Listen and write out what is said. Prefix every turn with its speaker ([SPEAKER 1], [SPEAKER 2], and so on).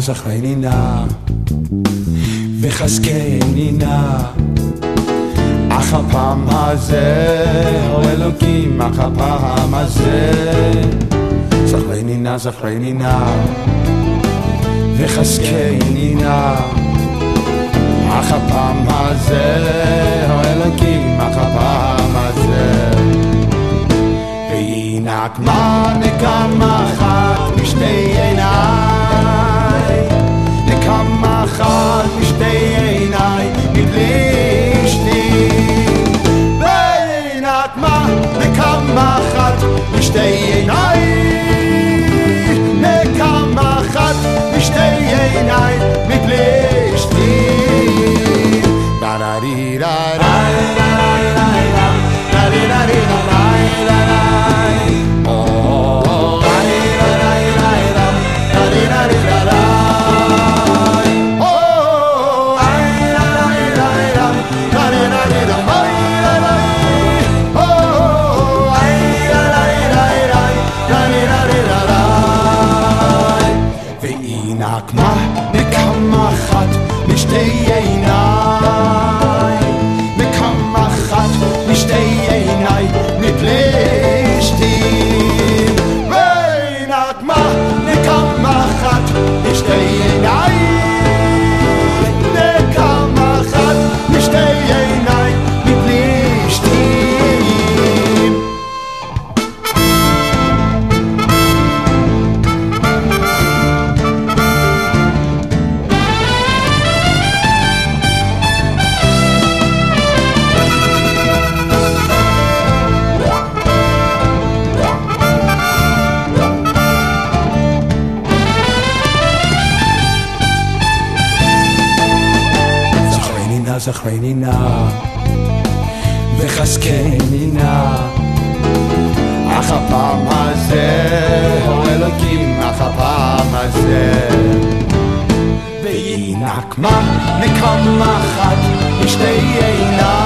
[SPEAKER 1] זכרני נא וחזקני נא, אך הפעם הזה, או אלוקים, אך הפעם הזה, זכרני נא וחזקני נא, אך הפעם הזה, או אלוקים, אך הפעם הזה. והיא נקמה נקמה אחת משתי עיניי, נקמה אחת משתי עיניי מפלישתים. והיא נקמה נקמה אחת משתי עיניי, נקמה אחת משתי עיניי מפלישתים. נקמה אחת משתי עיניי, נקמה אחת משתי עיניי מפלישתים. ונקמה נקמה אחת משתי עיניי, נקמה אחת משתי עיניי מפלישתים. זכרני נא וחזקני נא, אך הפעם הזה, או אלוקים, אך הפעם הזה. והיא נקמה נקמה אחת משתי עיניי,